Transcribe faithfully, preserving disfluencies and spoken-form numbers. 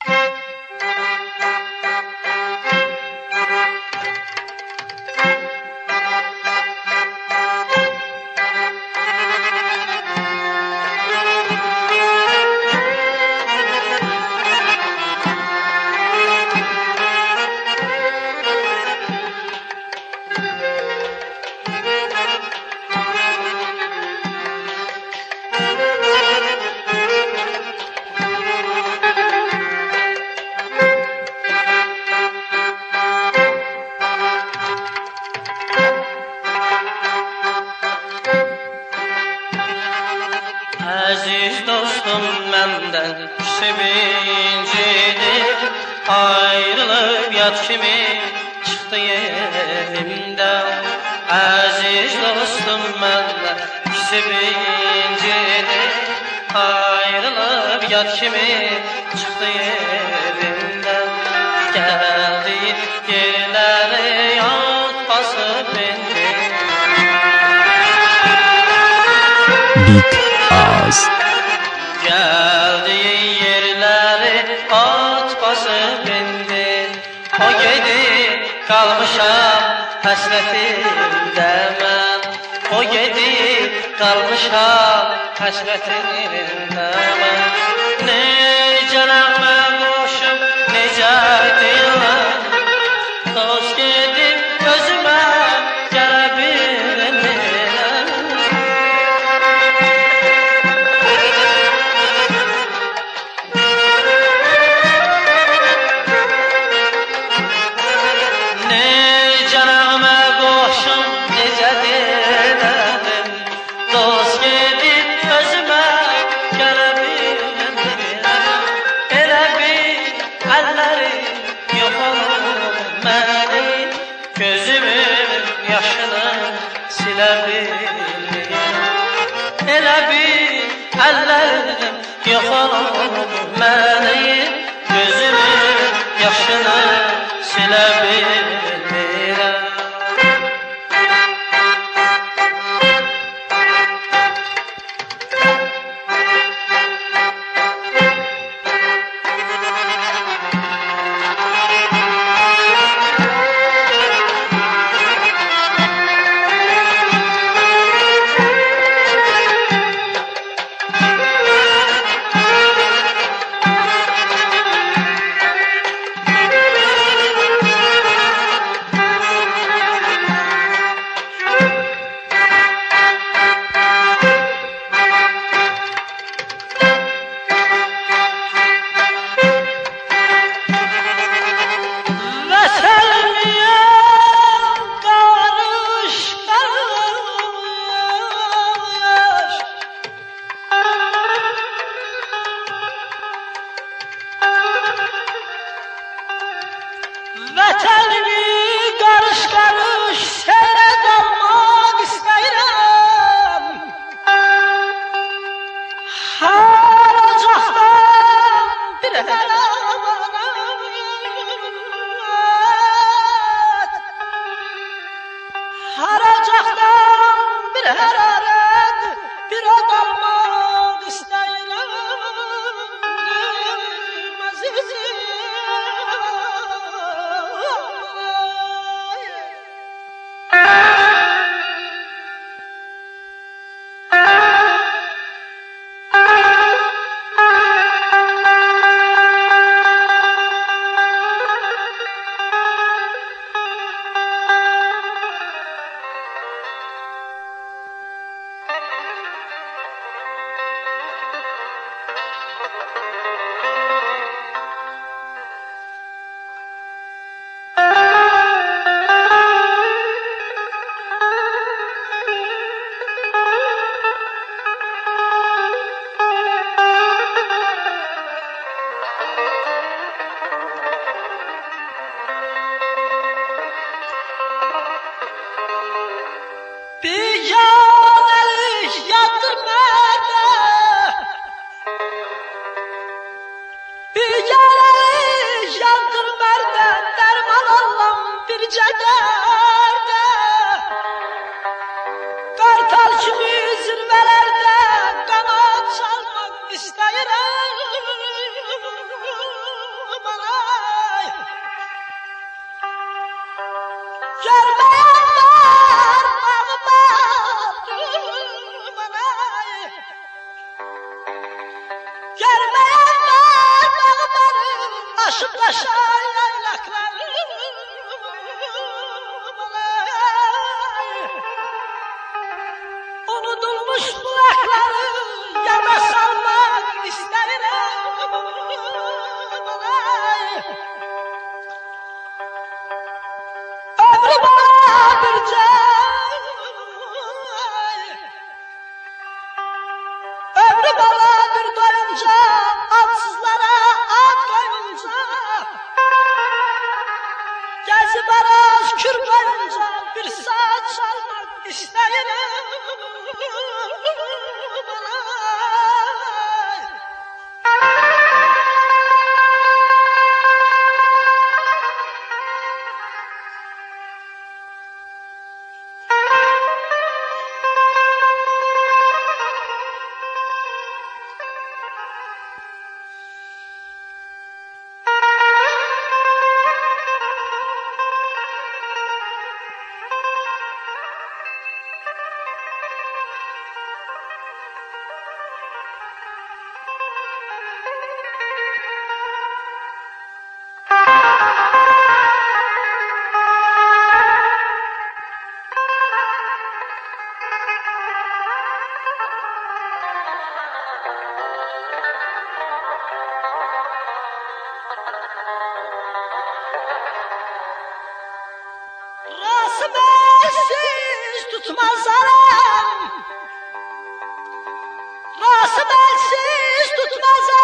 Aziz dostum məndən sevincidir, ayrılıb yad kimi çıxdı yerimdən. Aziz dostum məndən sevincidir, ayrılıb yad kimi çıxdı yerimdən. Gəldi yerləri yad basıb indi. Big Az Geldi yerleri at basıp indi. O gedib qalmışam həsrətində mən. O gedib qalmışam həsrətində mən. Necə nəğmə qoşum, necə deyiləm, dost gedib gözümə gələ bilmirəm. Necə nəğmə qoşum, necə deyiləm, dost gedib gözümə gələ bilmirəm. Elə bir əlləri yox olur mənim, gözümün yaşını silə bilmirəm. Elə bir əllərim yox olur mənim, gözümün yaşını silə bilmirəm. Vətənimi qarış-qarış sənə dalmaq istəyirəm. Hər ocaqdan bir hərarət, hər ocaqdan bir hərarət, bir o dalmaq istəyirəm. Əzizim Biganəlik yaddır məndə, biganəlik yaddır məndə, dərman alam bircə dərdə. Qartal kimi zirvələrdə qanat çalmaq istəyirəm. Aşık taşar yaylaklar unutulmuş bulakları yana salmak isterim. Ömrü bana bir can, ömrü bana bir doyunca, atsızlara at koyunca, gezi baraj kür koyunca bir saat çalmak isterim. Rası belsiz tutmaz aram, rası belsiz tutmaz aram.